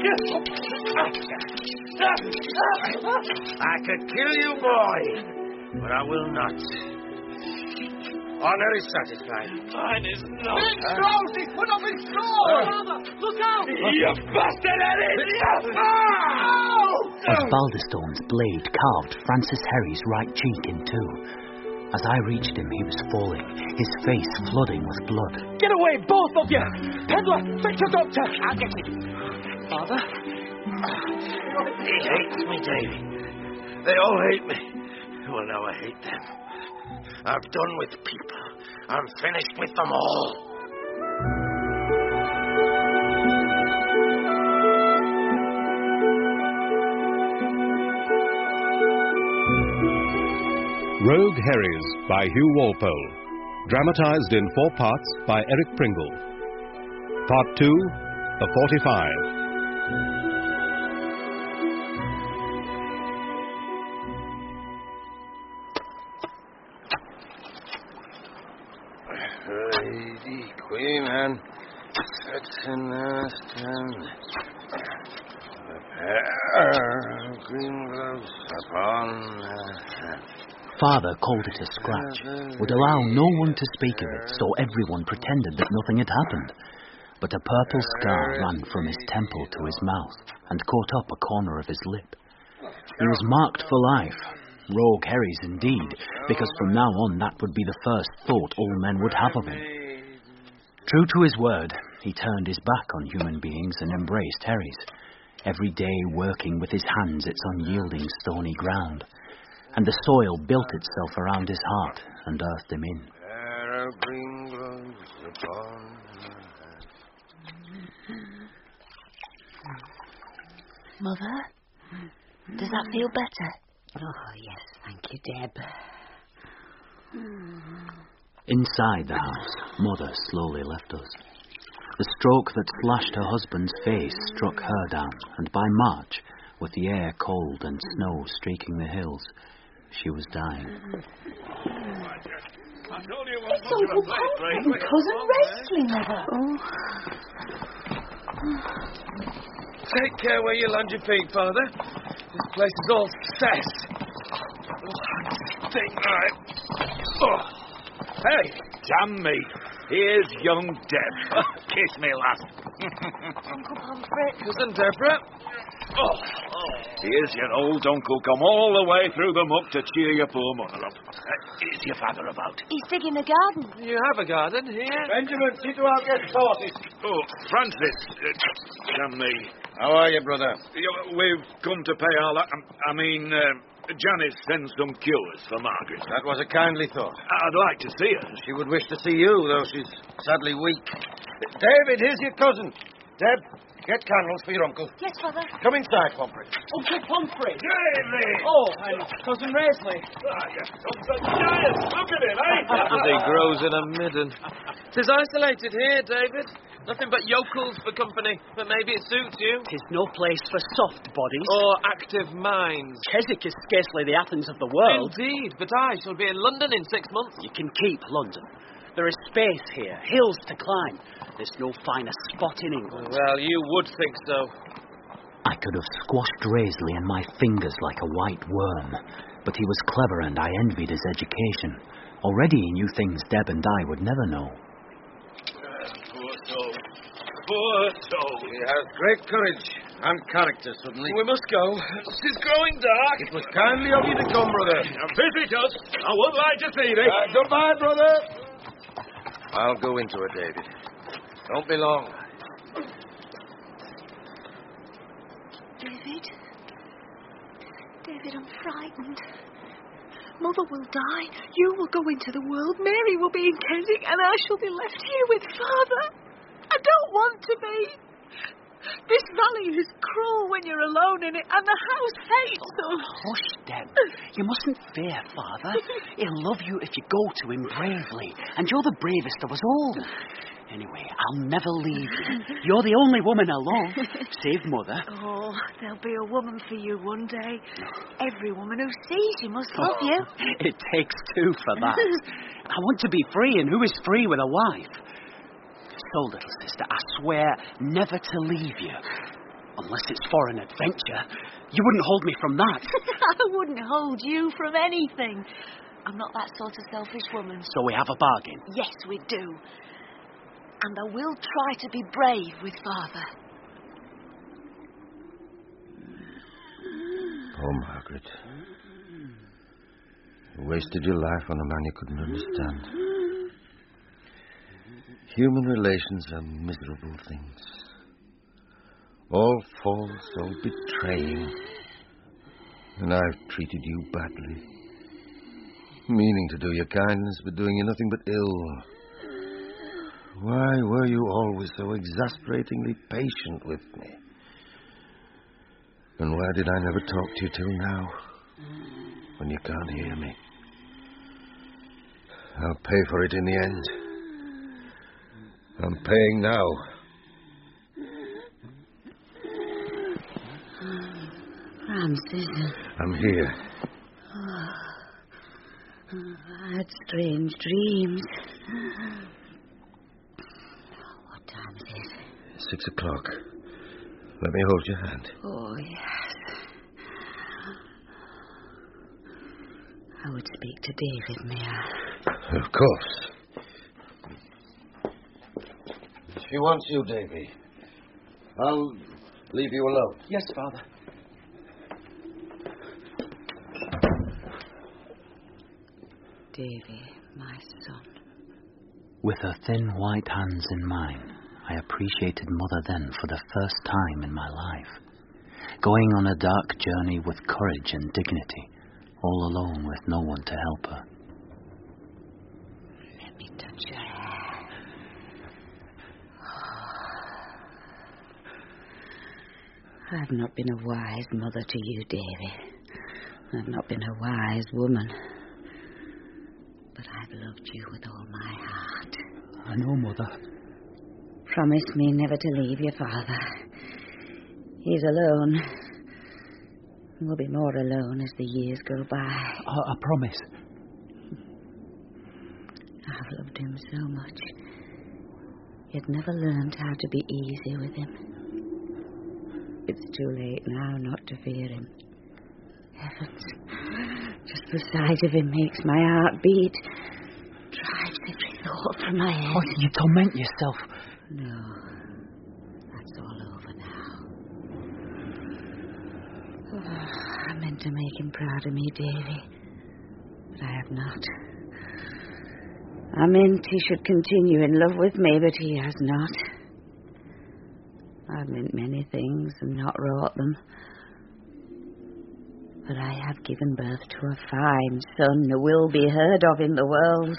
I could kill you, boy, but I will not. Honor is satisfied. Mine is not. Big Strauss, he's put up his sword! Father, look out! You bastard, Eddie! Osbaldistone's blade carved Francis Herries' right cheek in two. As I reached him, he was falling, his face flooding with blood. Get away, both of you! Peddler, fetch a doctor! I'll get him. Father? He hates me, Davy. They all hate me. Well, now I hate them. I'm done with people. I'm finished with them all. Rogue Herries by Hugh Walpole. Dramatized in 4 parts by Eric Pringle. Part 2, The 45. Lady Queen and green gloves upon Father called it a scratch, would allow no one to speak of it, so everyone pretended that nothing had happened. But a purple scar ran from his temple to his mouth and caught up a corner of his lip. He was marked for life. Rogue Herries indeed, because from now on that would be the first thought all men would have of him. True to his word, he turned his back on human beings and embraced Herries, every day working with his hands its unyielding stony ground, and the soil built itself around his heart and earthed him in. green gloves upon Mother, does that feel better? Oh, yes, thank you, Deb. Inside the house, Mother slowly left us. The stroke that slashed her husband's face struck her down, and by March, with the air cold and snow streaking the hills, she was dying. It's Uncle Pomfrey and Cousin Wesley, Mother. Take care where you land your feet, Father. This place is all cess. Hey, damn me. Here's young Deb. Kiss me, lass. Uncle Pomfrey. Cousin Deborah. Here's your old uncle come all the way through the muck to cheer your poor mother up. Is your father about? He's digging the garden. You have a garden here? Benjamin, see to our guest horses. Oh, Francis. Damn me. How are you, brother? We've come to pay our... Janice sends some cures for Margaret. That was a kindly thought. I'd like to see her. She would wish to see you, though she's sadly weak. David, here's your cousin. Deb, get candles for your uncle. Yes, Father. Come inside, Pomfrey. Uncle Pomfrey. David! Oh, and Cousin Wesley. Look at it, eh? As he grows in a midden. 'Tis isolated here, David. Nothing but yokels for company, but maybe it suits you. 'Tis no place for soft bodies. Or active minds. Keswick is scarcely the Athens of the world. Indeed, but I shall be in London in 6 months. You can keep London. There is space here, hills to climb. There's no finer spot in England. Well, you would think so. I could have squashed Raisley in my fingers like a white worm, but he was clever and I envied his education. Already he knew things Deb and I would never know. Poor soul. He has great courage and character, suddenly. We must go. It's growing dark. It was kindly of you to come, brother. Visit us. I would like to see thee. Goodbye, brother. I'll go into it, David. Don't be long. David? David, I'm frightened. Mother will die. You will go into the world. Mary will be in Keswick, and I shall be left here with Father. I don't want to be. This valley is cruel when you're alone in it, and the house hates us. Hush, Deb. You mustn't fear, Father. He'll love you if you go to him bravely, and you're the bravest of us all. Anyway, I'll never leave you. You're the only woman alone, save Mother. Oh, there'll be a woman for you one day. Every woman who sees you must love you. It takes two for that. I want to be free, and who is free with a wife? So, little sister, I swear never to leave you. Unless it's for an adventure. You wouldn't hold me from that. I wouldn't hold you from anything. I'm not that sort of selfish woman. So we have a bargain? Yes, we do. And I will try to be brave with Father. Oh, Margaret. You wasted your life on a man you couldn't understand. Human relations are miserable things. All false, all betraying. And I've treated you badly. Meaning to do you kindness, but doing you nothing but ill. Why were you always so exasperatingly patient with me? And why did I never talk to you till now, when you can't hear me? I'll pay for it in the end. I'm paying now. Francis. I'm here. I had strange dreams. What time is it? 6 o'clock. Let me hold your hand. Oh, yes. I would speak to David, may I? Of course. She wants you, Davy. I'll leave you alone. Yes, Father. Davy, my son. With her thin white hands in mine, I appreciated Mother then for the first time in my life. Going on a dark journey with courage and dignity, all alone with no one to help her. Let me touch your hair. I've not been a wise mother to you, Davy. I've not been a wise woman. But I've loved you with all my heart. I know, Mother. Promise me never to leave your father. He's alone. We'll be more alone as the years go by. I promise. I've loved him so much. Yet never learned how to be easy with him. It's too late now not to fear him. Heavens, just the sight of him makes my heart beat. Drives every thought from my head. Oh, you torment yourself. No, that's all over now. Oh, I meant to make him proud of me, Davy, but I have not. I meant he should continue in love with me, but he has not. I've meant many things and not wrought them. But I have given birth to a fine son who will be heard of in the world.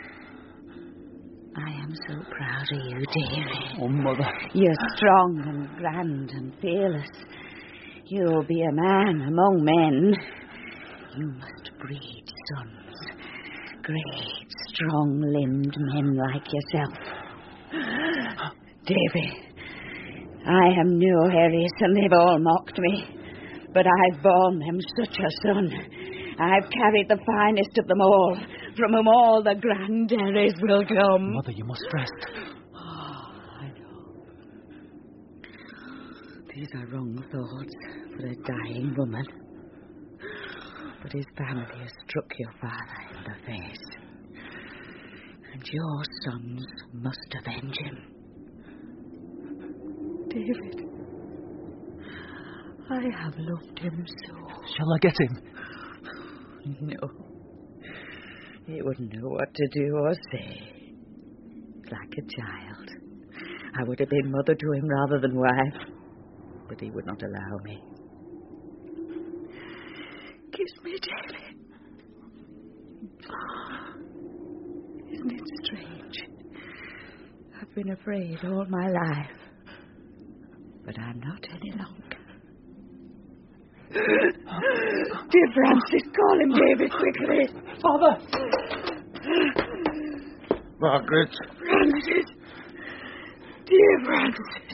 I am so proud of you, Davy. Oh, Mother. You're strong and grand and fearless. You'll be a man among men. You must breed sons. Great, strong-limbed men like yourself. Davy, I am no Harris, and they've all mocked me. But I've borne them such a son. I've carried the finest of them all, from whom all the grandaries will come. Mother, you must rest. Oh, I know. These are wrong thoughts for a dying woman. But his family has struck your father in the face. And your sons must avenge him. David, I have loved him so. Shall I get him? No. He wouldn't know what to do or say. Like a child. I would have been mother to him rather than wife. But he would not allow me. Kiss me, David. Isn't it strange? I've been afraid all my life. But I'm not any longer. Dear Francis, call him, David, quickly. Father! Margaret. Francis. Dear Francis.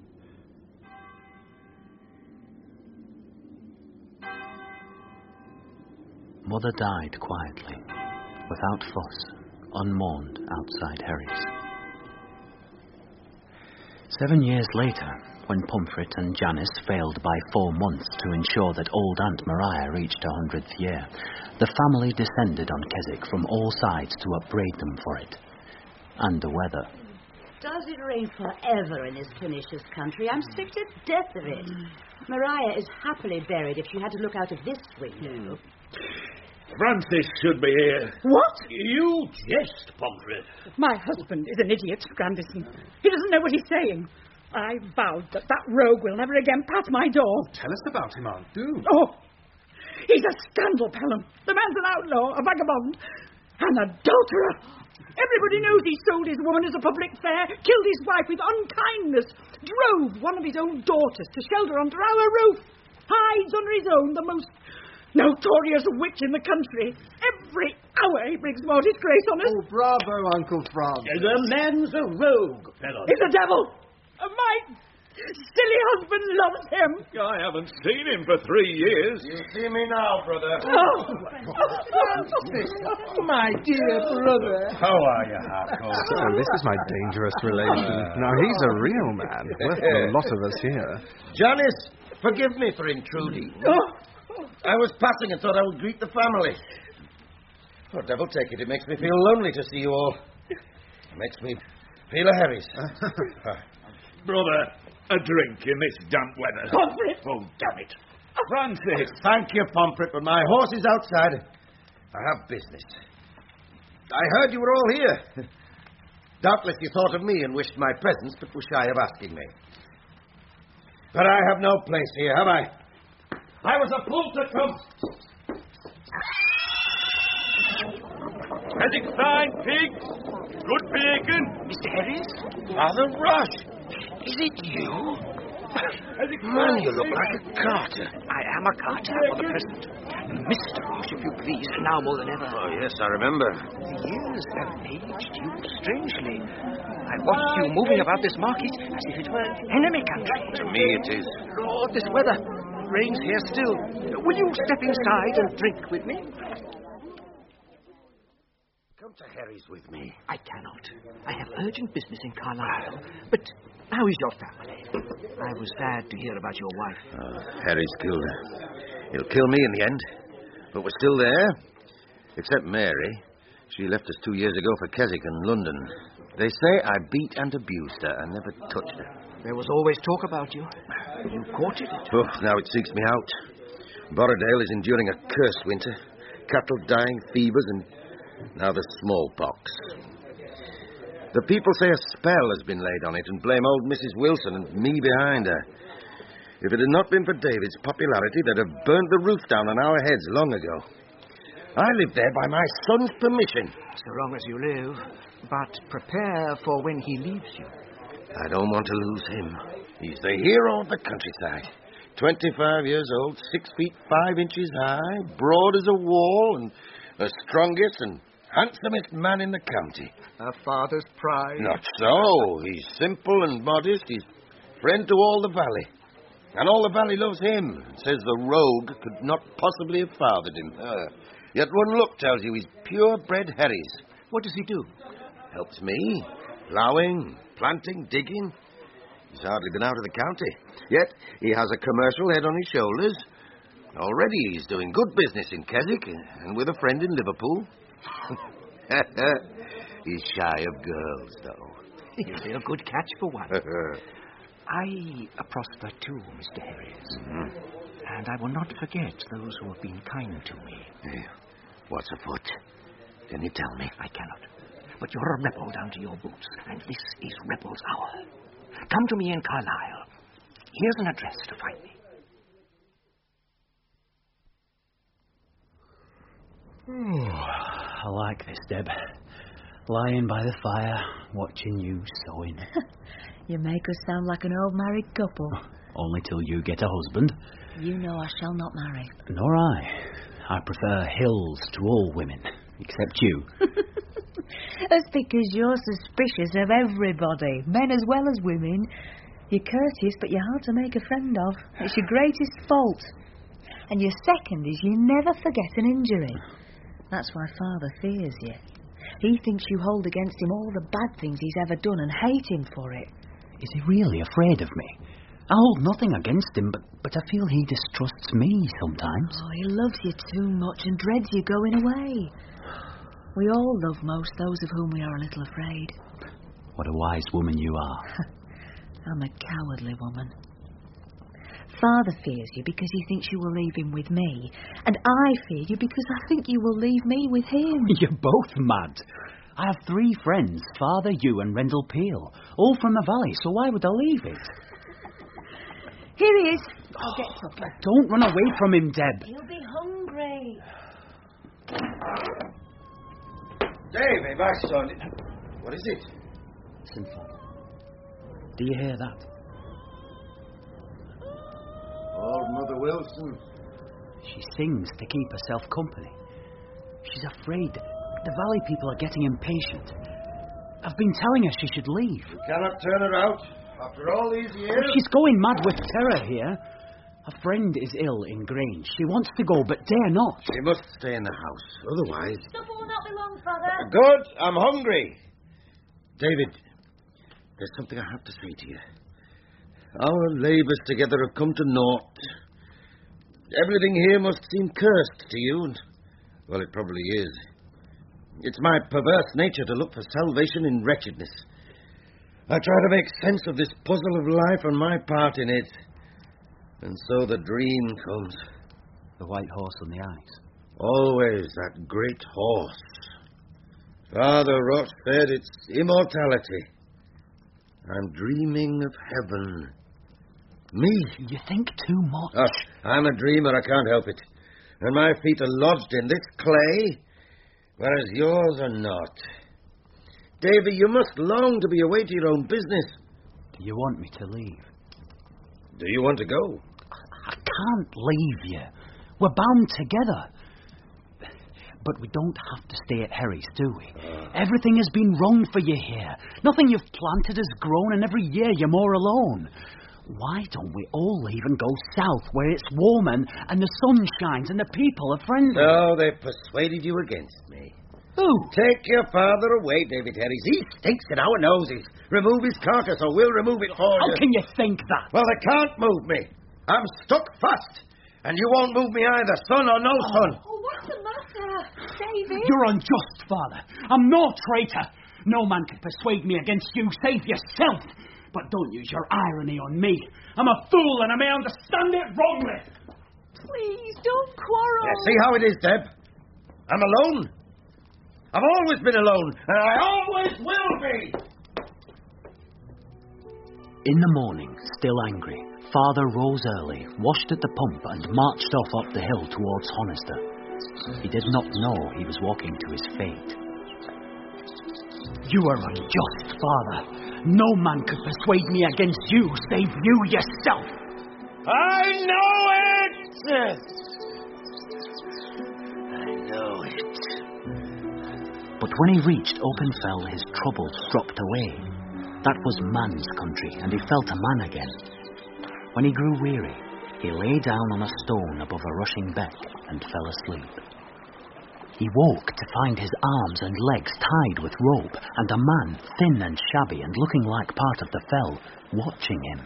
Mother died quietly, without fuss, unmourned outside Herries. 7 years later, when Pomfret and Janice failed by 4 months to ensure that old Aunt Maria reached her 100th year, the family descended on Keswick from all sides to upbraid them for it. And the weather. Does it rain forever in this pernicious country? I'm sick to death of it. Maria is happily buried if she had to look out of this window. Francis should be here. What? You jest, Pomfret. My husband is an idiot, Grandison. He doesn't know what he's saying. I vowed that rogue will never again pass my door. Tell us about him, Aunt. Do. Oh, he's a scandal, Pelham. The man's an outlaw, a vagabond, an adulterer. Everybody knows he sold his woman as a public fare, killed his wife with unkindness, drove one of his own daughters to shelter under our roof, hides under his own the most notorious witch in the country. Every hour he brings more disgrace on us. Oh, bravo, Uncle Francis. The man's a rogue, Pelham. He's a devil. My silly husband loves him. I haven't seen him for 3 years. You see me now, brother. Oh. My dear brother. How are you, Harcourt? So, this is my dangerous relation. Now, he's a real man, worth a lot of us here. Janice, forgive me for intruding. I was passing and thought I would greet the family. Oh, devil take it, it makes me feel lonely to see you all. It makes me feel a Harry's. Brother, a drink in this damp weather. Pomfret! Oh, damn it. Francis! Thank you, Pomfret, but my horse is outside. I have business. I heard you were all here. Doubtless you thought of me and wished my presence, but were shy of asking me. But I have no place here, have I? I was a fool to come. Has it fine, pig? Good bacon? Mr. Harris? Father Rush! Is it you? Man, you look like a carter. I am a carter for the present. Mr. Ross, if you please, now more than ever. Oh, yes, I remember. The years have aged you strangely. I watched you moving about this market as if it were enemy country. To me it is. Lord, this weather. Rain's here still. Will you step inside and drink with me? Come to Harry's with me. I cannot. I have urgent business in Carlisle. But how is your family? I was sad to hear about your wife. Harry's killed her. He'll kill me in the end. But we're still there. Except Mary. She left us 2 years ago for Keswick and London. They say I beat and abused her and never touched her. There was always talk about you. You courted it. Oh, now it seeks me out. Borrowdale is enduring a cursed winter. Cattle dying, fevers, and now the smallpox. The people say a spell has been laid on it and blame old Mrs. Wilson and me behind her. If it had not been for David's popularity, they'd have burnt the roof down on our heads long ago. I live there by my son's permission. So long as you live. But prepare for when he leaves you. I don't want to lose him. He's the hero of the countryside. 25 years old, 6 feet 5 inches high, broad as a wall, and the strongest and handsomest man in the county. A father's pride. Not so. He's simple and modest. He's friend to all the valley. And all the valley loves him. Says the rogue could not possibly have fathered him. Yet one look tells you he's purebred Harry's. What does he do? Helps me. Ploughing, planting, digging. He's hardly been out of the county. Yet he has a commercial head on his shoulders. Already he's doing good business in Keswick and with a friend in Liverpool. He's shy of girls, though. You'll be a good catch for one. I prosper too, Mr. Harris. Mm-hmm. And I will not forget those who have been kind to me. What's afoot? Can you tell me? I cannot. But you're a rebel down to your boots, and this is rebel's hour. Come to me in Carlisle. Here's an address to find me. I like this, Deb. Lying by the fire, watching you sewing. You make us sound like an old married couple. Only till you get a husband. You know I shall not marry. Nor I. I prefer hills to all women, except you. That's because you're suspicious of everybody, men as well as women. You're courteous, but you're hard to make a friend of. It's your greatest fault. And your second is you never forget an injury. That's why Father fears you. He thinks you hold against him all the bad things he's ever done and hate him for it. Is he really afraid of me? I hold nothing against him, but I feel he distrusts me sometimes. Oh, he loves you too much and dreads you going away. We all love most those of whom we are a little afraid. What a wise woman you are. I'm a cowardly woman. Father fears you because he thinks you will leave him with me, and I fear you because I think you will leave me with him. You're both mad. I have 3 friends, Father, you and Rendell Peel, all from the valley, so why would I leave it? Here he is. I'll get supper. Don't run away from him, Deb. He'll be hungry. Davy, my son. What is it? Listen, Father. Do you hear that? Old Mother Wilson. She sings to keep herself company. She's afraid. The valley people are getting impatient. I've been telling her she should leave. You cannot turn her out. After all these years... Well, she's going mad with terror here. A friend is ill in Grange. She wants to go, but dare not. She must stay in the house. Otherwise... Supper will not be long, Father. Good. I'm hungry. David, there's something I have to say to you. Our labours together have come to naught. Everything here must seem cursed to you, and, well, it probably is. It's my perverse nature to look for salvation in wretchedness. I try to make sense of this puzzle of life and my part in it. And so the dream comes. The white horse on the ice. Always that great horse. Father Roch said it's immortality. I'm dreaming of heaven. Me? You think too much. Hush, I'm a dreamer, I can't help it. And my feet are lodged in this clay, whereas yours are not. Davy, you must long to be away to your own business. Do you want me to leave? Do you want to go? I can't leave you. We're bound together. But we don't have to stay at Herries, do we? Everything has been wrong for you here. Nothing you've planted has grown, and every year you're more alone. Why don't we all leave and go south, where it's warm and the sun shines and the people are friendly? No, they've persuaded you against me. Who? Take your father away, David Herries. He stinks in our noses. Remove his carcass, or we'll remove it for you. How can you think that? Well, they can't move me. I'm stuck fast. And you won't move me either, son or no son. Oh, what's the matter, David? You're unjust, Father. I'm no traitor. No man can persuade me against you, save yourself. But don't use your irony on me. I'm a fool, and I may understand it wrongly. Please, don't quarrel. Yeah, see how it is, Deb? I'm alone. I've always been alone, and I always will be. In the morning, still angry, Father rose early, washed at the pump, and marched off up the hill towards Honister. He did not know he was walking to his fate. You are unjust, Father. No man could persuade me against you, save you yourself. I know it! I know it. But when he reached Oakenfell, his troubles dropped away. That was man's country, and he felt a man again. When he grew weary, he lay down on a stone above a rushing beck and fell asleep. He woke to find his arms and legs tied with rope, and a man, thin and shabby and looking like part of the fell, watching him.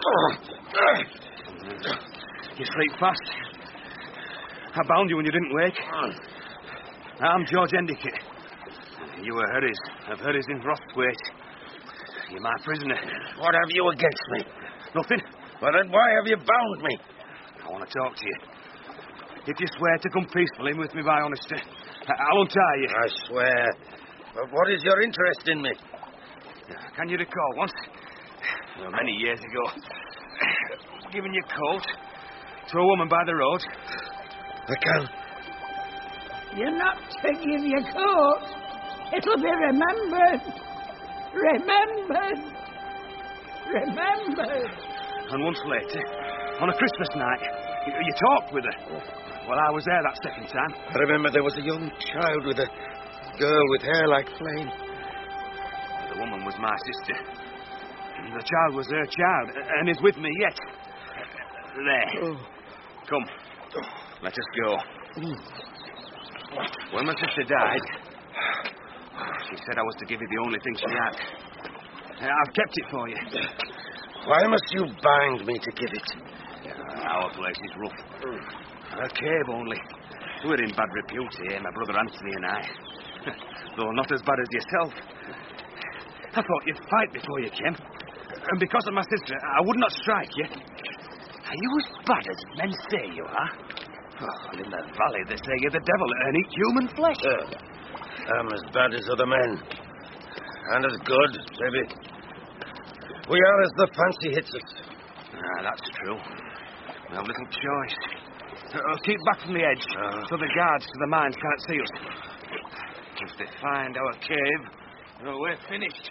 You sleep fast. I bound you when you didn't wake. I'm George Endicott. You were Herries of Herries in Rothwaite. You're my prisoner. What have you against me? Nothing. Well, then why have you bound me? I want to talk to you. If you swear to come peacefully with me by honesty, I'll untie you. I swear. But what is your interest in me? Can you recall once, well, many years ago, giving your coat to a woman by the road? I can. You're not to give your coat. It'll be remembered. Remembered. Remembered. And once later, on a Christmas night, you talked with her. Well, I was there that second time. I remember there was a young child with a girl with hair like flame. The woman was my sister. The child was her child, and is with me yet. There. Oh. Come, let us go. When my sister died, she said I was to give you the only thing she had. I've kept it for you. Why must you bind me to give it? Our place is rough. A cave only. We're in bad repute here, my brother Anthony and I. Though not as bad as yourself. I thought you'd fight before you came. And because of my sister, I would not strike you. Are you as bad as men say you are? Oh, in the valley, they say you're the devil and eat human flesh. I'm as bad as other men. And as good, maybe. We are as the fancy hits us. That's true. We have little choice. Keep back from the edge, so the guards to the mines can't see us. If they find our cave, we're finished.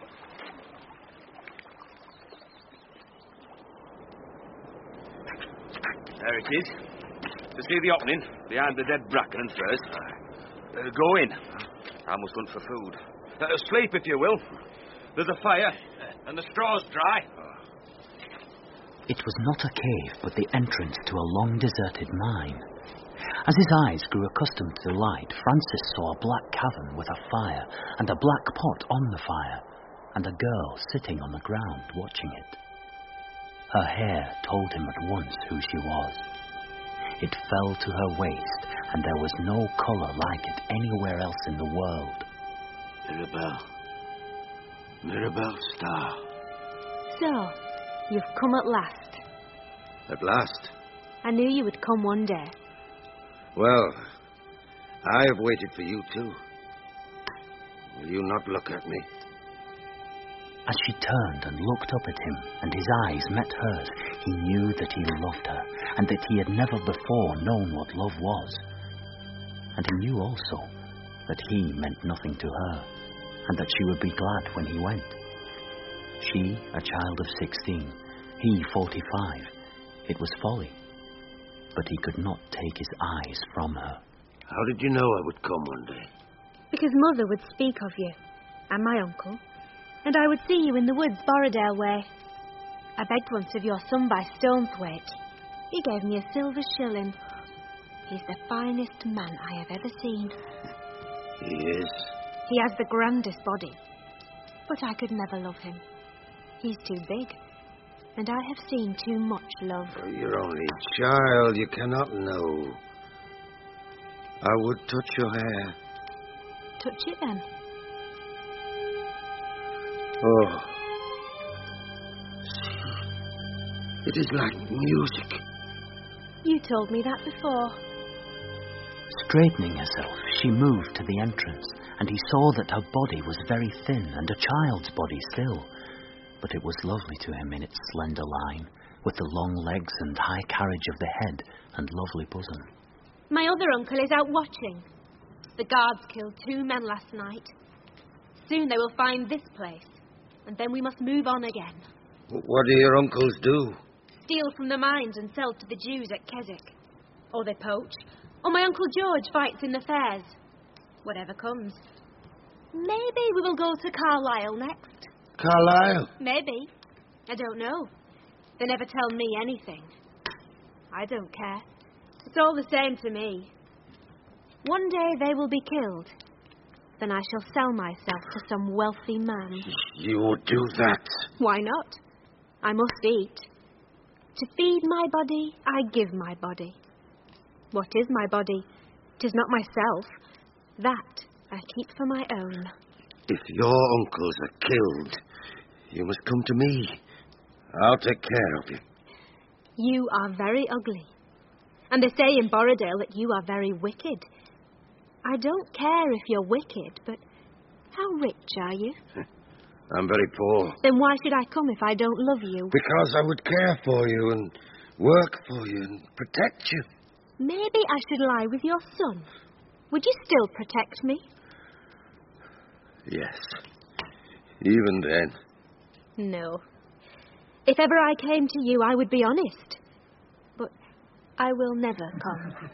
There it is. To see the opening, behind the dead bracken and furze. Go in. I must hunt for food. Sleep, if you will. There's a fire, and the straw's dry. It was not a cave, but the entrance to a long deserted mine. As his eyes grew accustomed to light, Francis saw a black cavern with a fire, and a black pot on the fire, and a girl sitting on the ground watching it. Her hair told him at once who she was. It fell to her waist, and there was no colour like it anywhere else in the world. Mirabelle Starr. So, you've come at last. At last? I knew you would come one day. Well, I have waited for you too. Will you not look at me? As she turned and looked up at him, and his eyes met hers, he knew that he loved her, and that he had never before known what love was. And he knew also that he meant nothing to her, and that she would be glad when he went. She, a child of 16, he 45. It was folly. But he could not take his eyes from her. How did you know I would come one day? Because Mother would speak of you, and my uncle, and I would see you in the woods Borrowdale way. I begged once of your son by Stonethwaite. He gave me a silver shilling. He's the finest man I have ever seen. He is? He has the grandest body. But I could never love him. He's too big. And I have seen too much love. Oh, you're only a child. You cannot know. I would touch your hair. Touch it then. Oh. It is like music. You told me that before. Straightening herself, she moved to the entrance, and he saw that her body was very thin and a child's body still. But it was lovely to him in its slender line, with the long legs and high carriage of the head and lovely bosom. My other uncle is out watching. The guards killed 2 men last night. Soon they will find this place, and then we must move on again. What do your uncles do? Steal from the mines and sell to the Jews at Keswick. Or they poach. Or my Uncle George fights in the fairs. Whatever comes. Maybe we will go to Carlisle next. Carlisle? Maybe. I don't know. They never tell me anything. I don't care. It's all the same to me. One day they will be killed. Then I shall sell myself to some wealthy man. You would do that? Why not? I must eat. To feed my body, I give my body. What is my body? 'Tis not myself. That I keep for my own. If your uncles are killed, you must come to me. I'll take care of you. You are very ugly. And they say in Borrowdale that you are very wicked. I don't care if you're wicked, but how rich are you? I'm very poor. Then why should I come if I don't love you? Because I would care for you and work for you and protect you. Maybe I should lie with your son. Would you still protect me? Yes. Even then. No. If ever I came to you, I would be honest. But I will never come.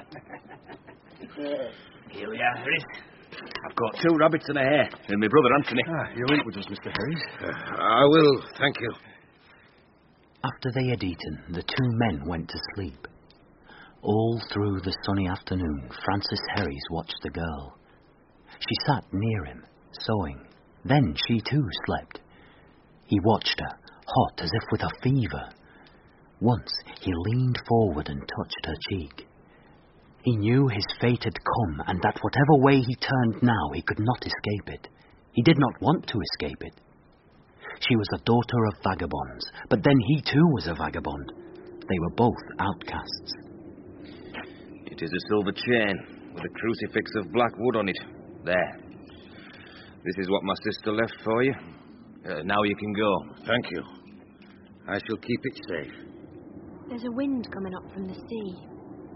Here we are, Harris. I've got 2 rabbits and a hare, and my brother Anthony. You'll eat with us, Mr. Harris. I will, thank you. After they had eaten, the 2 men went to sleep. All through the sunny afternoon, Francis Herries watched the girl. She sat near him, sewing. Then she too slept. He watched her, hot as if with a fever. Once he leaned forward and touched her cheek. He knew his fate had come, and that whatever way he turned now, he could not escape it. He did not want to escape it. She was the daughter of vagabonds, but then he too was a vagabond. They were both outcasts. It is a silver chain with a crucifix of black wood on it. There. This is what my sister left for you. Now you can go. Thank you. I shall keep it safe. There's a wind coming up from the sea.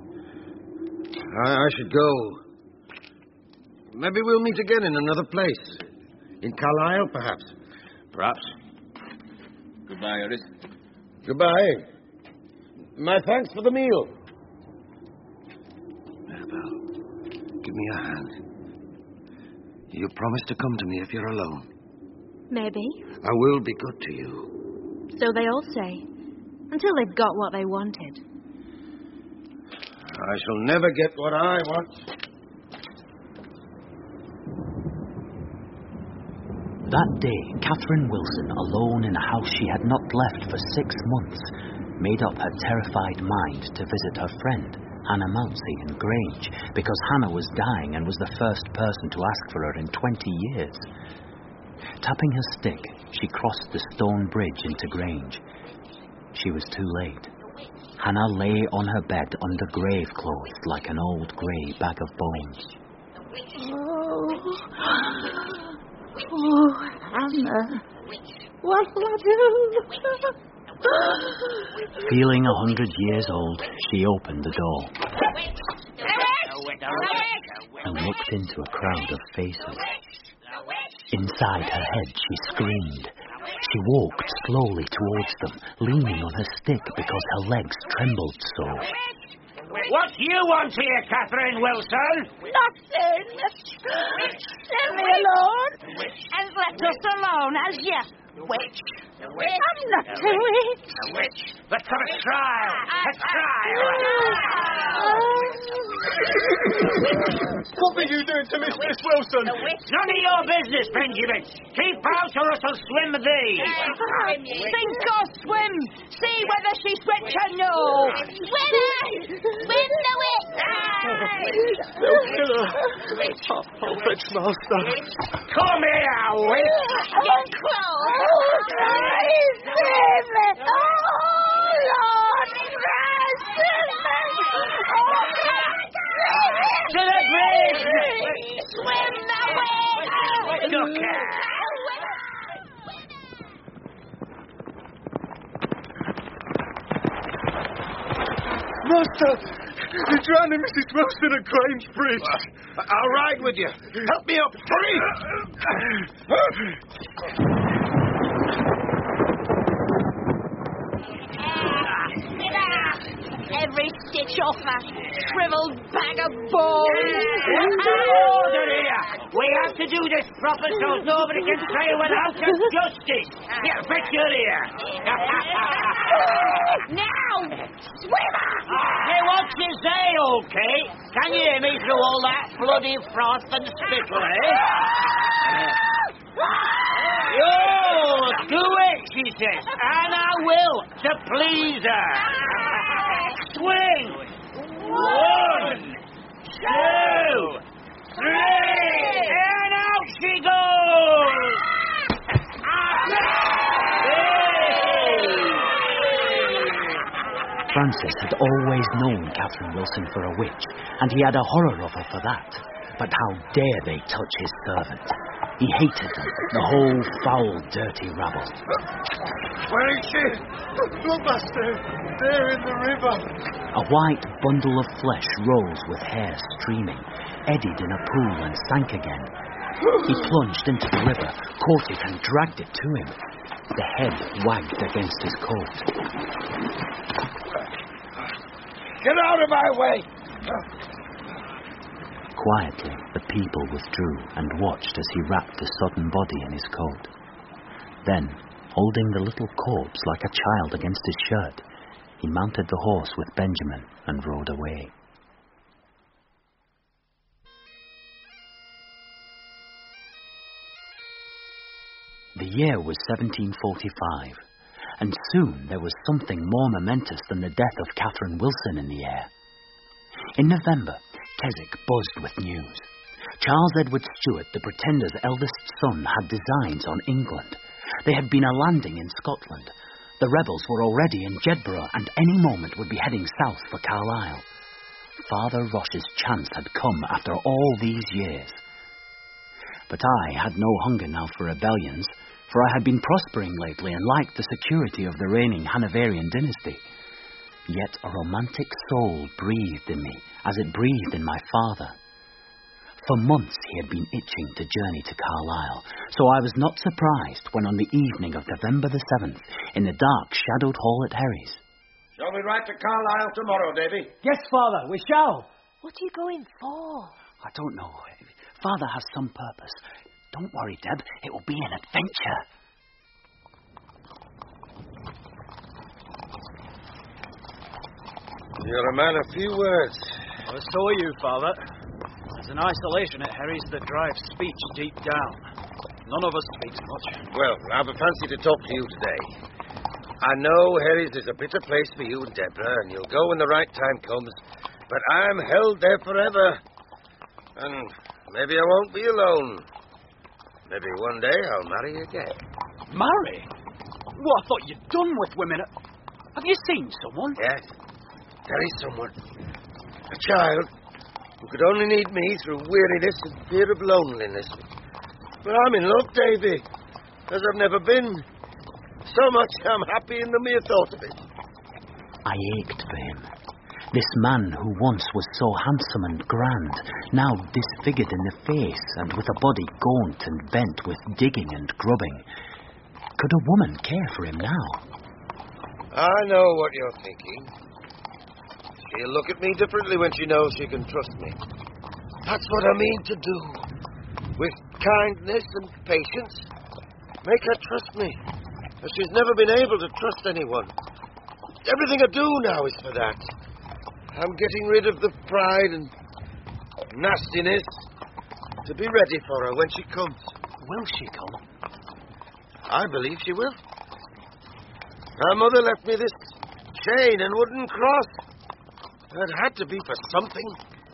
I should go. Maybe we'll meet again in another place. In Carlisle, perhaps. Perhaps. Goodbye, Harris. Goodbye. My thanks for the meal. Annabelle, give me a hand. You promise to come to me if you're alone. Maybe. I will be good to you. So they all say. Until they've got what they wanted. I shall never get what I want. That day, Catherine Wilson, alone in a house she had not left for 6 months, made up her terrified mind to visit her friend, Hannah Mounsey, in Grange, because Hannah was dying and was the first person to ask for her in 20 years. Tapping her stick, she crossed the stone bridge into Grange. She was too late. Hannah lay on her bed under grave clothes like an old grey bag of bones. Oh, Hannah, what'll I do? Feeling 100 years old, she opened the door and looked into a crowd of faces. Inside her head, she screamed. She walked slowly towards them, leaning on her stick because her legs trembled so. What do you want here, Catherine Wilson? Nothing. Leave me alone. And let us alone, as yet. Witch. I'm not a witch. Let's have a trial. What were you doing to Mistress Wilson? None of your business, Benjamin. Keep out or else I'll swim thee. Sink or swim. See whether she swims or no. Swim her. Swim the witch. They'll kill her. I'll fetch Master. Come here, witch. Get close. Christ, save me. Oh, Lord, Christ, save me. To the bridge. Swim the way. Look here. Master, you're drowning Mrs. Wilson at Grange Bridge. I'll ride with you. Help me up. Hurry! Every stitch off that shriveled bag of bones. Order here. We have to do this proper so nobody can say without justice. Yeah, fetch her here. Now, swimmer! Hey, what you say, old Kate? Can you hear me through all that bloody froth and spittle, eh? Oh, do it, she says, and I will, to please her. Swing! 1, 2, 3, and out she goes! Francis had always known Catherine Wilson for a witch, and he had a horror of her for that. But how dare they touch his servant? He hated them, the whole foul, dirty rabble. Where is she? Look, Master, there in the river. A white bundle of flesh rose with hair streaming, eddied in a pool and sank again. He plunged into the river, caught it and dragged it to him. The head wagged against his coat. Get out of my way! Quietly, the people withdrew and watched as he wrapped the sodden body in his coat. Then, holding the little corpse like a child against his shirt, he mounted the horse with Benjamin and rode away. The year was 1745, and soon there was something more momentous than the death of Catherine Wilson in the air. In November, Keswick buzzed with news. Charles Edward Stuart, the Pretender's eldest son, had designs on England. There had been a landing in Scotland. The rebels were already in Jedburgh and any moment would be heading south for Carlisle. Father Roche's chance had come after all these years. But I had no hunger now for rebellions, for I had been prospering lately and liked the security of the reigning Hanoverian dynasty. Yet a romantic soul breathed in me, as it breathed in my father. For months he had been itching to journey to Carlisle, so I was not surprised when on the evening of November the 7th, in the dark shadowed hall at Herries. Shall we ride to Carlisle tomorrow, Davy? Yes, Father, we shall. What are you going for? I don't know. Father has some purpose. Don't worry, Deb. It will be an adventure. You're a man of few words. Well, so are you, Father. There's an isolation at Herries that drives speech deep down. None of us speaks much. Well, I've a fancy to talk to you today. I know Herries is a bitter place for you and Deborah, and you'll go when the right time comes, but I'm held there forever. And maybe I won't be alone. Maybe one day I'll marry again. Marry? Well, I thought you'd done with women. Have you seen someone? Yes. There is someone. A child who could only need me through weariness and fear of loneliness. But I'm in love, Davy, as I've never been. So much I'm happy in the mere thought of it. I ached for him. This man who once was so handsome and grand, now disfigured in the face and with a body gaunt and bent with digging and grubbing. Could a woman care for him now? I know what you're thinking. She'll look at me differently when she knows she can trust me. That's what I mean to do. With kindness and patience, make her trust me, as she's never been able to trust anyone. Everything I do now is for that. I'm getting rid of the pride and nastiness to be ready for her when she comes. Will she come? I believe she will. Her mother left me this chain and wooden cross. It had to be for something.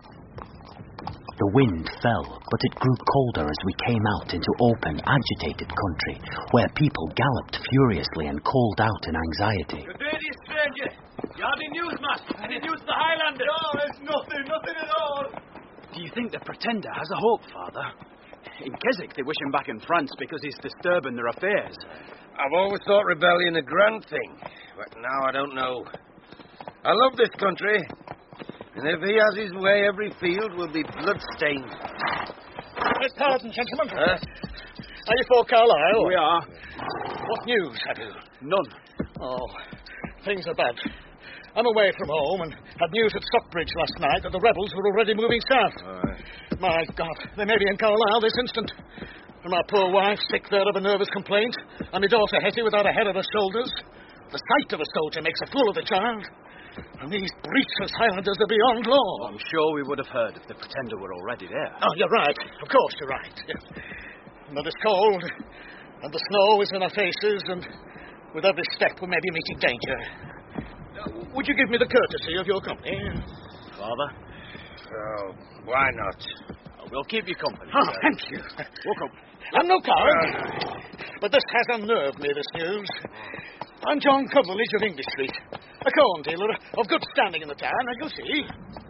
The wind fell, but it grew colder as we came out into open, agitated country, where people galloped furiously and called out in anxiety. Good day, dear stranger. You have any news, master? Any news to the Highlanders? No, there's nothing at all. Do you think the Pretender has a hope, Father? In Keswick, they wish him back in France because he's disturbing their affairs. I've always thought rebellion a grand thing, but now I don't know. I love this country, and if he has his way, every field will be blood-stained. Pardon, gentlemen. Are you for Carlisle? We are. What news have you? None. Oh, things are bad. I'm away from home and had news at Stockbridge last night that the rebels were already moving south. My God, they may be in Carlisle this instant. And my poor wife sick there of a nervous complaint, and my daughter Hetty without a head on her shoulders. The sight of a soldier makes a fool of the child. And these breechless Highlanders are beyond law. I'm sure we would have heard if the Pretender were already there. Oh, you're right. Of course, you're right. Yes. But it's cold, and the snow is in our faces, and with every step we may be meeting danger. Would you give me the courtesy of your company? Father? Oh, why not? We'll keep you company. Oh, thank you. Welcome. I'm no coward, but this has unnerved me, this news. I'm John Coverledge of English Street, a corn dealer of good standing in the town, as you'll see.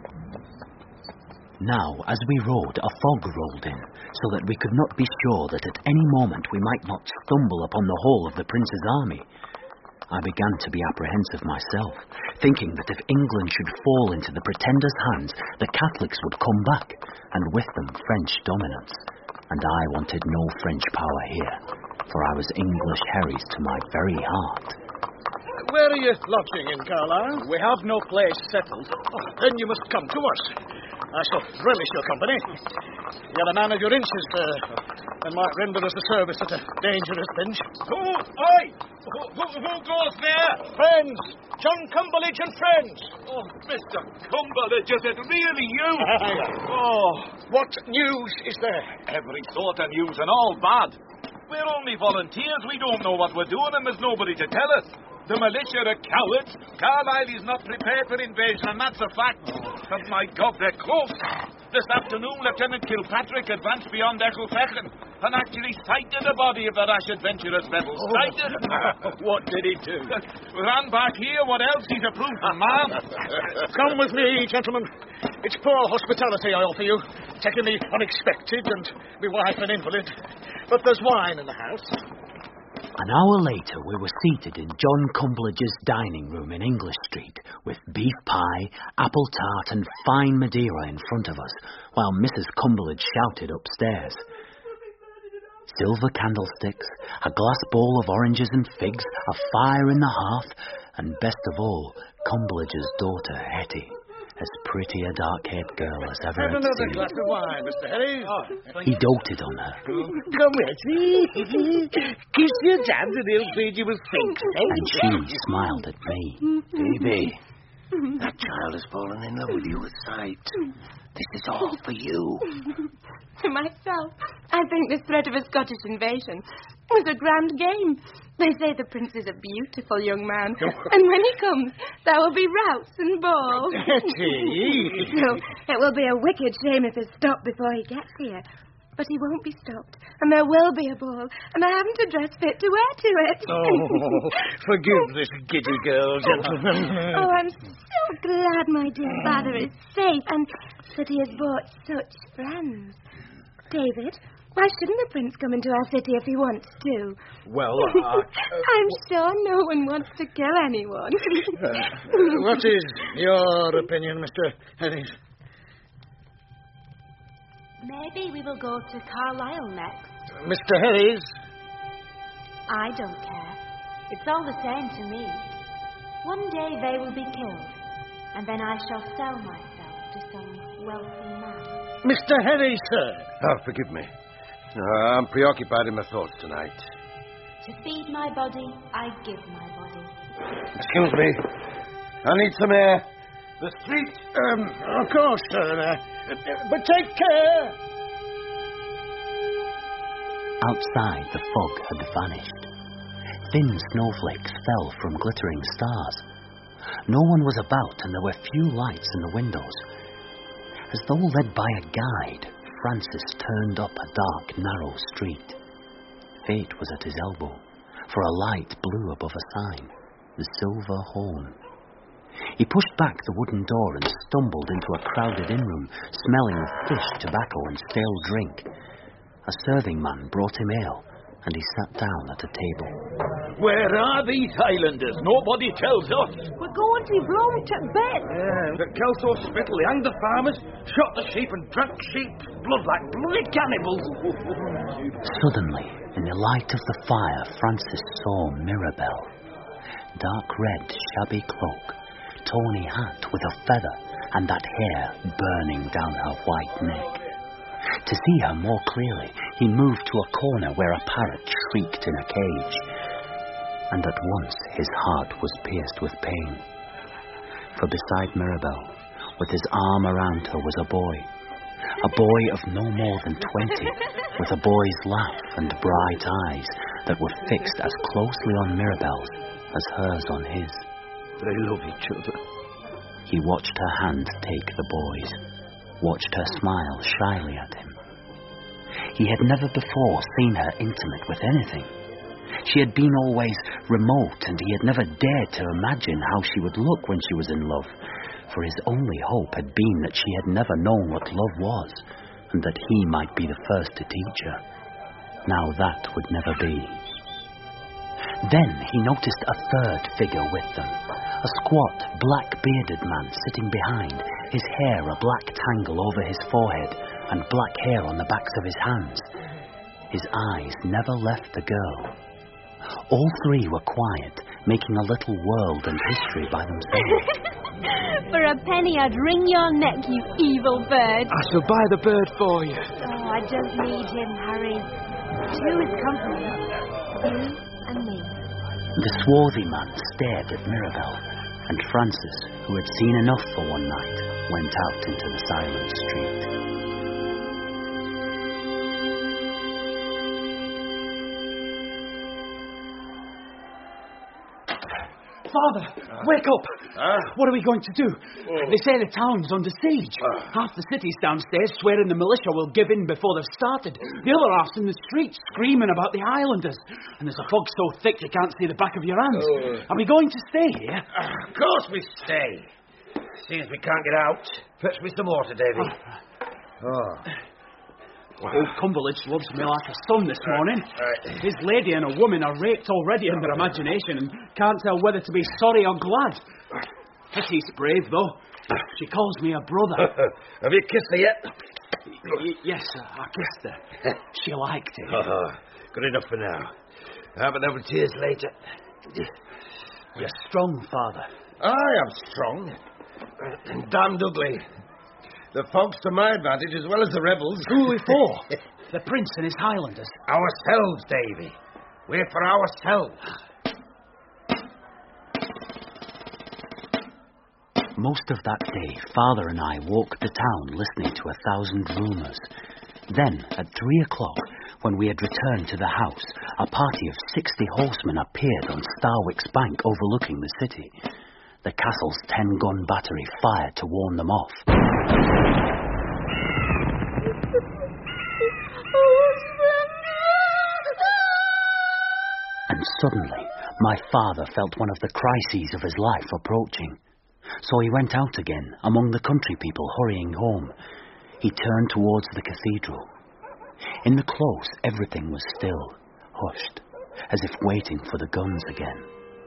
Now, as we rode, a fog rolled in, so that we could not be sure that at any moment we might not stumble upon the whole of the Prince's army. I began to be apprehensive myself, thinking that if England should fall into the Pretender's hands, the Catholics would come back, and with them French dominance. And I wanted no French power here, for I was English Herries to my very heart. Where are you lodging in Carlisle? We have no place settled. Oh, then you must come to us. I shall relish your company. You're a man of your inches, sir, and might render us a service at a dangerous pinch. Who goes there? Friends! John Cumberledge and friends! Oh, Mr. Cumberledge, is it really you? Oh, what news is there? Every sort of news and all bad. We're only volunteers. We don't know what we're doing, and there's nobody to tell us. The militia are cowards. Carlisle is not prepared for invasion, and that's a fact. But my God, they're close. This afternoon, Lieutenant Kilpatrick advanced beyond Ecclefechan and actually sighted the body of the rash adventurous rebels. Sighted. What did he do? Ran back here. What else? He's a proof man. Come with me, gentlemen. It's poor hospitality I offer you, taking me unexpected and my wife an invalid. But there's wine in the house. An hour later, we were seated in John Cumbledge's dining room in English Street, with beef pie, apple tart and fine Madeira in front of us, while Mrs. Cumbledge shouted upstairs. Silver candlesticks, a glass bowl of oranges and figs, a fire in the hearth, and best of all, Cumbledge's daughter, Hetty, as pretty a dark-haired girl as ever Have had another seen. glass of wine, Mr. Harry. He doted on her, Come, Hetty. Kiss your dad and he'll feed you with things. and she smiled at me. Baby, that child has fallen in love with you at sight. This is all for you. For myself, I think the threat of a Scottish invasion was a grand game. They say the prince is a beautiful young man, and when he comes, there will be routs and balls. Hetty. So it will be a wicked shame if he's stopped before he gets here. But he won't be stopped, and there will be a ball, and I haven't a dress fit to wear to it. Oh, forgive this giddy girl, gentlemen. Oh, I'm so glad my dear father is safe, and that he has brought such friends. David, why shouldn't the prince come into our city if he wants to? Well, I'm sure no one wants to kill anyone. what is your opinion, Mr. Harry? Maybe we will go to Carlisle next. Mr. Harris? I don't care. It's all the same to me. One day they will be killed, and then I shall sell myself to some wealthy man. Mr. Harris, sir. Oh, forgive me. I'm preoccupied in my thoughts tonight. To feed my body, I give my body. Excuse me. I need some air. The street. Of course, sir. But take care. Outside, the fog had vanished. Thin snowflakes fell from glittering stars. No one was about, and there were few lights in the windows. As though led by a guide, Francis turned up a dark, narrow street. Fate was at his elbow, for a light blew above a sign, the Silver Horn. He pushed back the wooden door and stumbled into a crowded inn-room, smelling of fish, tobacco and stale drink. A serving man brought him ale, and he sat down at a table. Where are these Highlanders? Nobody tells us. We're going to be blown to bed. The Kelso Spittle, they hanged the farmers, shot the sheep and drank sheep's blood like bloody cannibals. Suddenly, in the light of the fire, Francis saw Mirabelle. Dark red, shabby cloak, tawny hat with a feather, and that hair burning down her white neck. To see her more clearly, he moved to a corner where a parrot shrieked in a cage. And at once his heart was pierced with pain. For beside Mirabelle, with his arm around her, was a boy of no more than 20, with a boy's laugh and bright eyes that were fixed as closely on Mirabelle's as hers on his. They love each other. He watched her hand take the boy's, watched her smile shyly at him. He had never before seen her intimate with anything. She had been always remote, and he had never dared to imagine how she would look when she was in love, for his only hope had been that she had never known what love was, and that he might be the first to teach her. Now that would never be. Then he noticed a third figure with them, a squat, black-bearded man sitting behind, his hair a black tangle over his forehead and black hair on the backs of his hands. His eyes never left the girl. All three were quiet, making a little world and history by themselves. For a penny, I'd wring your neck, you evil bird. I shall buy the bird for you. Oh, I don't need him, Harry. Two is company. You and me. The swarthy man stared at Mirabelle, and Francis, who had seen enough for one night, went out into the silent street. Father, wake up! What are we going to do? They say the town's under siege. Half the city's downstairs swearing the militia will give in before they've started. The other half's in the streets screaming about the islanders. And there's a fog so thick you can't see the back of your hands. Are we going to stay here? Of course we stay. Seeing as we can't get out, fetch me some water, Davy. Old Cumberledge loves me like a son this morning. His lady and a woman are raped already in their imagination and can't tell whether to be sorry or glad. Kitty's brave, though. She calls me a brother. Have you kissed her yet? Yes, I kissed her. She liked it. Good enough for now. Have another tears later. You're strong, Father. I am strong. And damned ugly. The fog's to my advantage as well as the rebels. Who are we for? The Prince and his Highlanders. Ourselves, Davy. We're for ourselves. Most of that day, Father and I walked the town listening to 1,000 rumours. Then, at 3 o'clock, when we had returned to the house, a party of 60 horsemen appeared on Starwick's bank overlooking the city. The castle's 10-gun battery fired to warn them off. And suddenly, my father felt one of the crises of his life approaching. So he went out again, among the country people hurrying home. He turned towards the cathedral. In the close, everything was still, hushed, as if waiting for the guns again.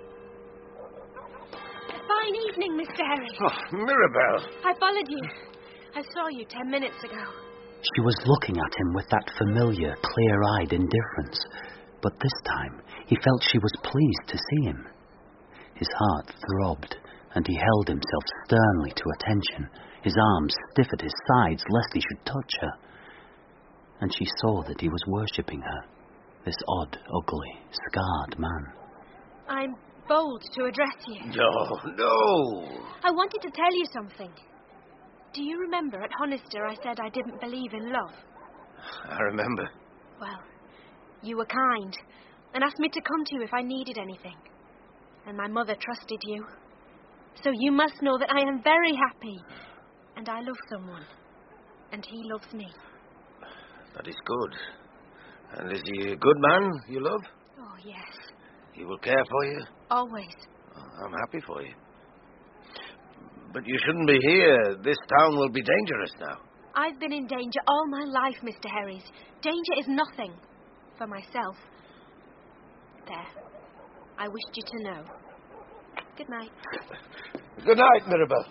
Fine evening, Mr. Harry. Oh, Mirabelle. I followed you. I saw you 10 minutes ago. She was looking at him with that familiar, clear-eyed indifference. But this time, he felt she was pleased to see him. His heart throbbed, and he held himself sternly to attention, his arms stiff at his sides lest he should touch her. And she saw that he was worshipping her, this odd, ugly, scarred man. I'm bold to address you. No. I wanted to tell you something. Do you remember at Honister I said I didn't believe in love? I remember. Well, you were kind and asked me to come to you if I needed anything. And my mother trusted you. So you must know that I am very happy. And I love someone. And he loves me. That is good. And is he a good man you love? Oh, yes. He will care for you? Always. I'm happy for you. But you shouldn't be here. This town will be dangerous now. I've been in danger all my life, Mr. Herries. Danger is nothing. For myself. There. I wished you to know. Good night. Good night, Mirabelle.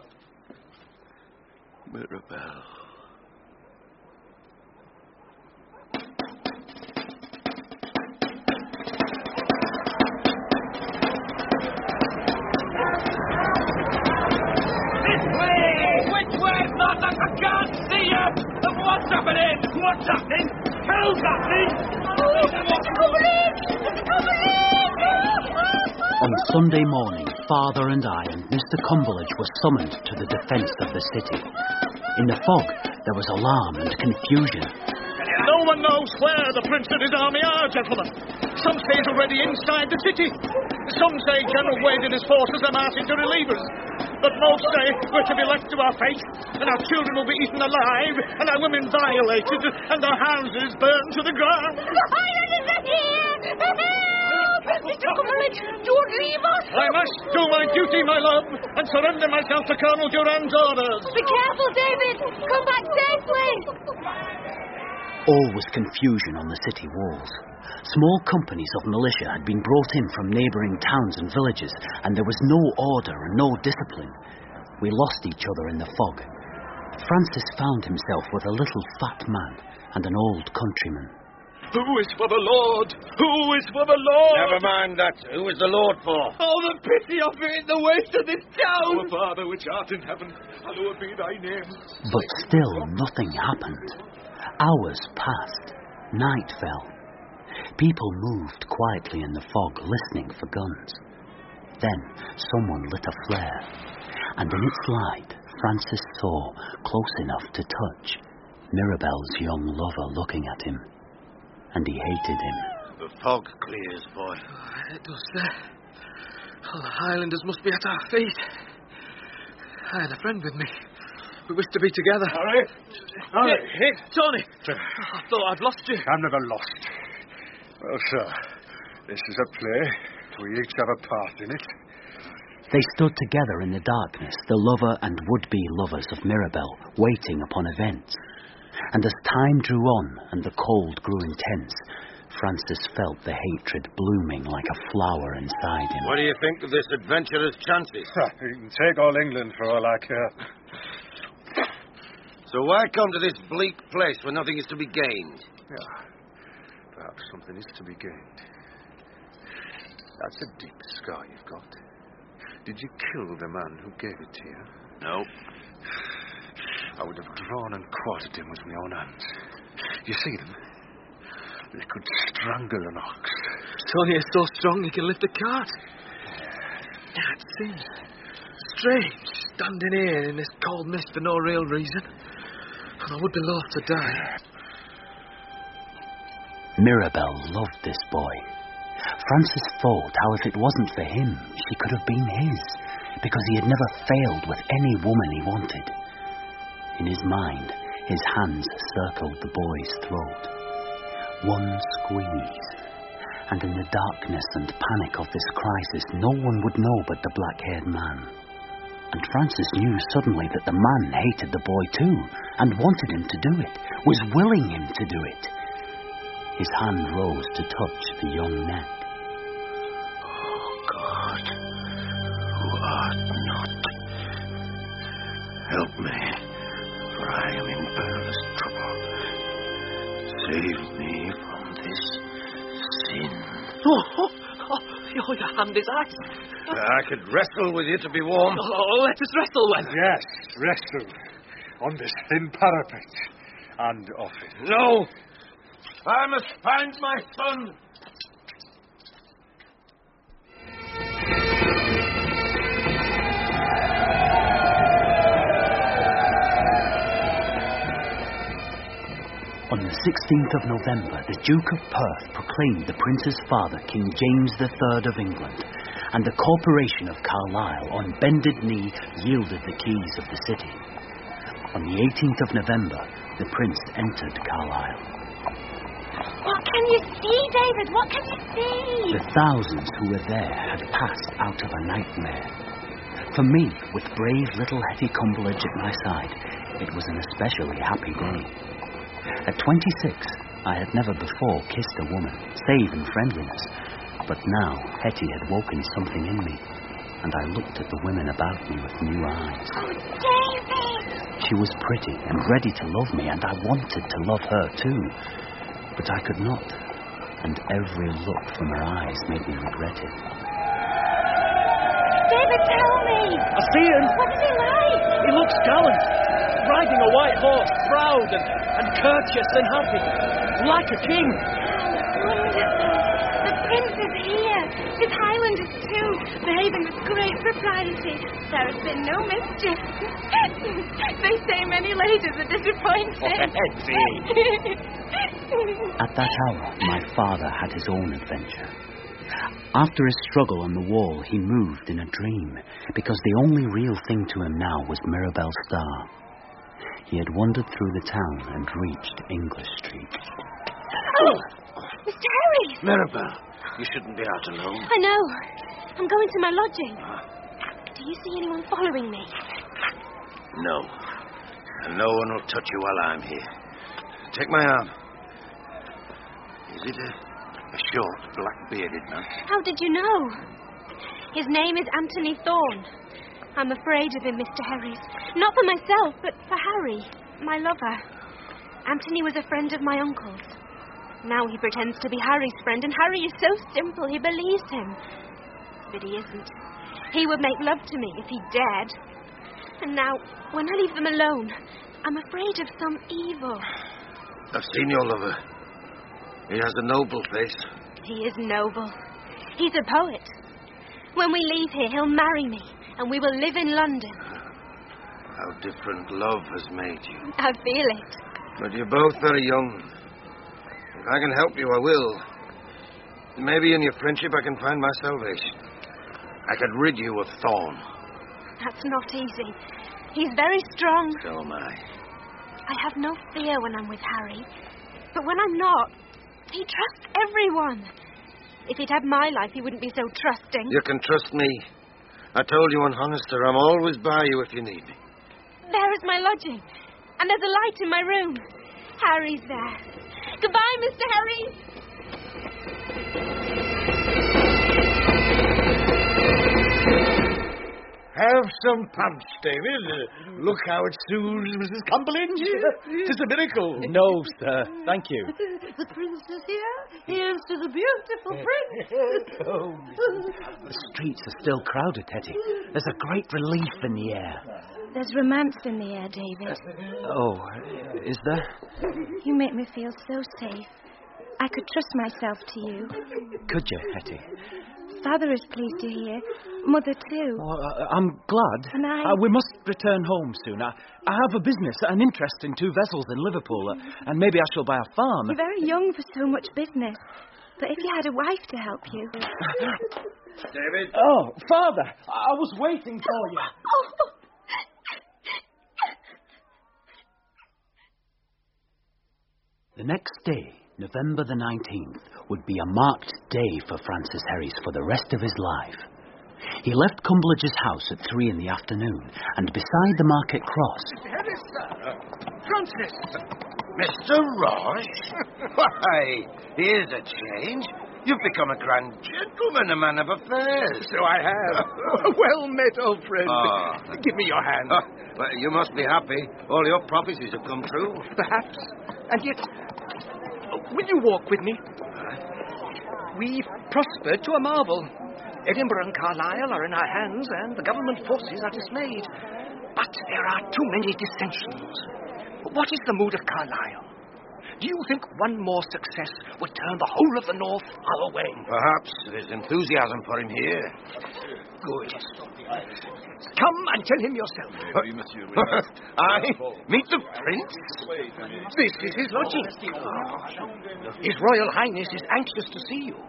Mirabelle. Which way, Martha? I can't see you! What's happening? What's happening? Who's happening? On Sunday morning, Father and I and Mr. Cumberledge were summoned to the defence of the city. In the fog, there was alarm and confusion. No one knows where the Prince and his army are, gentlemen. Some say he's already inside the city. Some say General Wade and his forces are marching to relieve us. But most say we're to be left to our fate, and our children will be eaten alive, and our women violated, and our houses burned to the ground. The Highlanders are here! Help! Mr. Cumberledge, don't leave us! I must do my duty, my love, and surrender myself to Colonel Durand's orders. Be careful, David! Come back safely! All was confusion on the city walls. Small companies of militia had been brought in from neighbouring towns and villages, and there was no order and no discipline. We lost each other in the fog. Francis found himself with a little fat man and an old countryman. Who is for the Lord? Who is for the Lord? Never mind that. Who is the Lord for? Oh, the pity of it, the waste of this town! Our Father which art in heaven, hallowed be thy name. But still nothing happened. Hours passed. Night fell. People moved quietly in the fog, listening for guns. Then someone lit a flare, and in its light, Francis saw, close enough to touch, Mirabelle's young lover looking at him. And he hated him. The fog clears, boy. It does, sir. Oh, the Highlanders must be at our feet. I had a friend with me. We wished to be together. Harry? Hey, Tony! I thought I'd lost you. I'm never lost. Well, sir, this is a play. We each have a part in it. They stood together in the darkness, the lover and would-be lovers of Mirabel, waiting upon events. And as time drew on and the cold grew intense, Francis felt the hatred blooming like a flower inside him. What do you think of this adventurer's chances? You can take all England for all I care. So why come to this bleak place where nothing is to be gained? Yeah, perhaps something is to be gained. That's a deep scar you've got. Did you kill the man who gave it to you? No. I would have drawn and quartered him with my own hands. You see them? They could strangle an ox. Tony is so strong he can lift a cart. It seems strange, standing here in this cold mist for no real reason. And I would be loth to die. Mirabel loved this boy. Francis thought how if it wasn't for him, she could have been his, because he had never failed with any woman he wanted. In his mind, his hands circled the boy's throat. One squeeze, and in the darkness and panic of this crisis, no one would know but the black-haired man. And Francis knew suddenly that the man hated the boy too, and wanted him to do it, was willing him to do it. His hand rose to touch the young neck. Oh, God, who art not, help me, for I am in perilous trouble. Save me from this sin. Your hand is ice. I could wrestle with you to be warm. Oh, let us wrestle then. Yes, wrestle. On this thin parapet. And off it. No! I must find my son! On the 16th of November, the Duke of Perth proclaimed the Prince's father King James III of England, and the Corporation of Carlisle, on bended knee, yielded the keys of the city. On the 18th of November, the Prince entered Carlisle. What can you see, David? What can you see? The thousands who were there had passed out of a nightmare. For me, with brave little Hetty Cumberledge at my side, it was an especially happy day. At 26, I had never before kissed a woman, save in friendliness. But now, Hetty had woken something in me, and I looked at the women about me with new eyes. Oh, David! She was pretty and ready to love me, and I wanted to love her too. But I could not, and every look from her eyes made me regret it. David, tell me! I see him! What is he like? He looks gallant, riding a white horse, proud and courteous and happy, like a king. Wonderful. The Prince is here. His Highlanders too, behaving with great propriety. There has been no mischief. They say many ladies are disappointed. At that hour, my father had his own adventure. After his struggle on the wall, he moved in a dream, because the only real thing to him now was Mirabel Starr. He had wandered through the town and reached English Street. Oh, Mr. Harry! Mirabel, you shouldn't be out alone. I know. I'm going to my lodging. Do you see anyone following me? No. And no one will touch you while I'm here. Take my arm. Is it a short, black-bearded man? How did you know? His name is Anthony Thorne. I'm afraid of him, Mr. Harris. Not for myself, but for Harry, my lover. Anthony was a friend of my uncle's. Now he pretends to be Harry's friend, and Harry is so simple he believes him. But he isn't. He would make love to me if he dared. And now, when I leave them alone, I'm afraid of some evil. I've seen your lover. He has a noble face. He is noble. He's a poet. When we leave here, he'll marry me, and we will live in London. How different love has made you. I feel it. But you're both very young. If I can help you, I will. Maybe in your friendship I can find my salvation. I could rid you of Thorn. That's not easy. He's very strong. So am I. I have no fear when I'm with Harry. But when I'm not, he trusts everyone. If he'd had my life, he wouldn't be so trusting. You can trust me. I told you on Honister, I'm always by you if you need me. There is my lodging. And there's a light in my room. Harry's there. Goodbye, Mr. Harry. Have some punch, David. Look how it soothes Mrs. Cumberland. It's a miracle. No, sir. Thank you. The prince is here. Here's to the beautiful prince. The streets are still crowded, Hetty. There's a great relief in the air. There's romance in the air, David. Oh, is there? You make me feel so safe. I could trust myself to you. Could you, Hetty? Father is pleased to hear. Mother, too. Oh, I'm glad. And we must return home soon. I have a business, an interest in 2 vessels in Liverpool, and maybe I shall buy a farm. You're very young for so much business. But if you had a wife to help you... David? Oh, Father, I was waiting for you. The next day, November the 19th, would be a marked day for Francis Herries for the rest of his life. He left Cumberledge's house at 3 in the afternoon, and beside the market cross... Herries, sir. Francis! Mr. Roche? Why, here's a change. You've become a grand gentleman, a man of affairs. So I have. Well met, old friend. Oh. Give me your hand. Well, you must be happy. All your prophecies have come true. Perhaps. And yet, will you walk with me? We've prospered to a marvel. Edinburgh and Carlisle are in our hands, and the government forces are dismayed. But there are too many dissensions. What is the mood of Carlisle? Do you think one more success would turn the whole of the North our way? Perhaps there's enthusiasm for him here. Good. Come and tell him yourself. I meet the prince? This is his lodging. His Royal Highness is anxious to see you.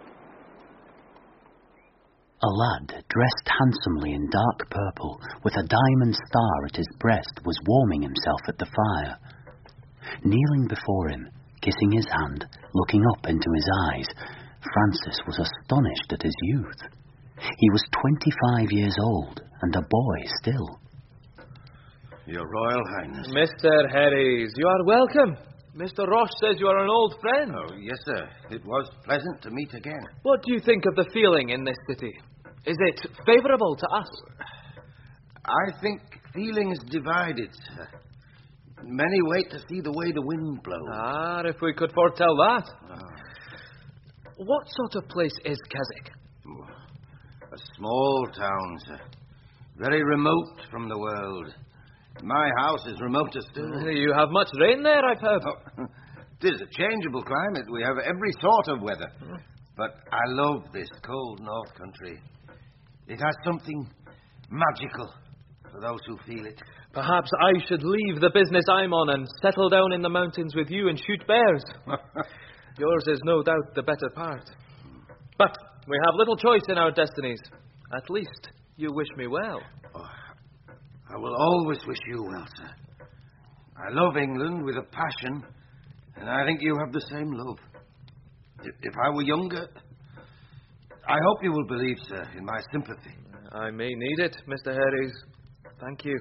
A lad, dressed handsomely in dark purple, with a diamond star at his breast, was warming himself at the fire. Kneeling before him, kissing his hand, looking up into his eyes, Francis was astonished at his youth. He was 25 years old, and a boy still. Your Royal Highness. Mr. Herries, you are welcome. Mr. Roche says you are an old friend. Oh, yes, sir. It was pleasant to meet again. What do you think of the feeling in this city? Is it favourable to us? I think feeling is divided, sir. Many wait to see the way the wind blows. Ah, if we could foretell that. What sort of place is Keswick? A small town, sir. Very remote from the world. My house is remoter still. You have much rain there, I've heard. Oh, it is a changeable climate. We have every sort of weather. But I love this cold north country. It has something magical for those who feel it. Perhaps I should leave the business I'm on and settle down in the mountains with you and shoot bears. Yours is no doubt the better part. But we have little choice in our destinies. At least you wish me well. Oh, I will always wish you well, sir. I love England with a passion, and I think you have the same love. If I were younger, I hope you will believe, sir, in my sympathy. I may need it, Mr. Herries. Thank you.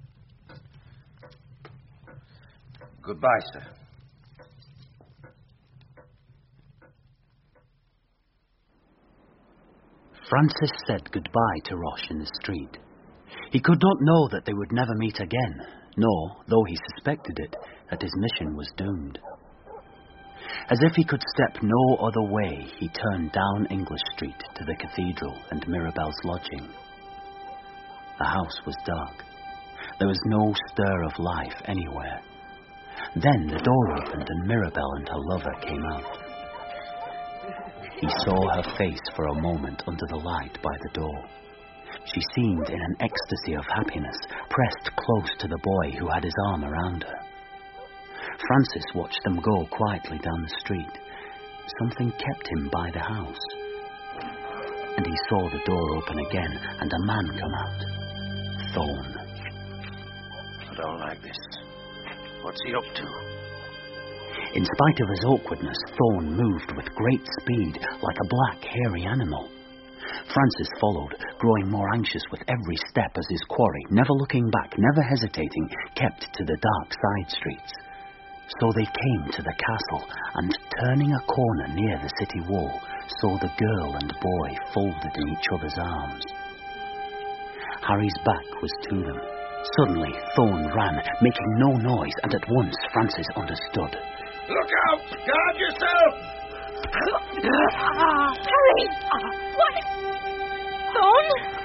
Goodbye, sir. Francis said goodbye to Roche in the street. He could not know that they would never meet again, nor, though he suspected it, that his mission was doomed. As if he could step no other way, he turned down English Street to the cathedral and Mirabel's lodging. The house was dark. There was no stir of life anywhere. Then the door opened and Mirabel and her lover came out. He saw her face for a moment under the light by the door. She seemed in an ecstasy of happiness, pressed close to the boy who had his arm around her. Francis watched them go quietly down the street. Something kept him by the house. and he saw the door open again and a man come out. Thorn. I don't like this. What's he up to? In spite of his awkwardness, Thorn moved with great speed, like a black, hairy animal. Francis followed, growing more anxious with every step as his quarry, never looking back, never hesitating, kept to the dark side streets. So they came to the castle, and turning a corner near the city wall, saw the girl and boy folded in each other's arms. Harry's back was to them. Suddenly, Thorn ran, making no noise, and at once Francis understood. Look out! Guard yourself! Harry! What? Thorn?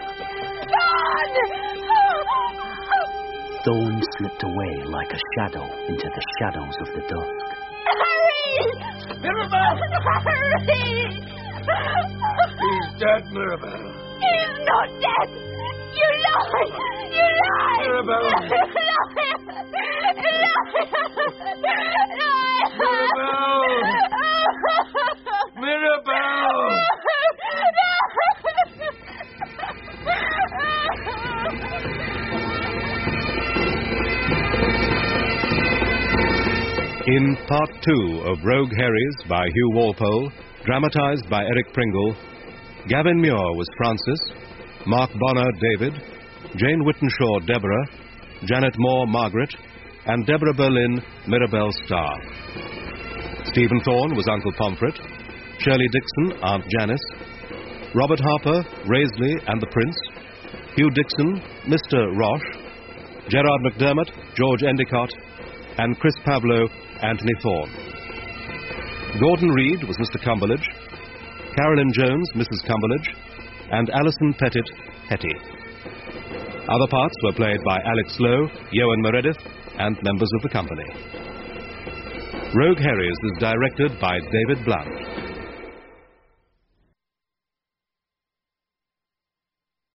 Thorn slipped away like a shadow into the shadows of the dusk. Harry! Mirabelle! Harry! He's dead, Mirabelle. He's not dead! You lie! You lie! Mirabelle! Mirabelle! Mirabelle! In Part 2 of Rogue Harry's by Hugh Walpole, dramatised by Eric Pringle, Gavin Muir was Francis, Mark Bonner David, Jane Whittenshaw Deborah, Janet Moore Margaret, and Deborah Berlin Mirabelle Starr. Stephen Thorne was Uncle Pomfret, Shirley Dixon Aunt Janice, Robert Harper Raisley and the Prince, Hugh Dixon Mr. Roche, Gerard McDermott George Endicott, and Chris Pavlo Anthony Thorne. Gordon Reed was Mr. Cumberledge, Carolyn Jones Mrs. Cumberledge, and Alison Pettit Hetty. Other parts were played by Alex Lowe, Ewan Meredith, and members of the company. Rogue Harry's is directed by David Blunt.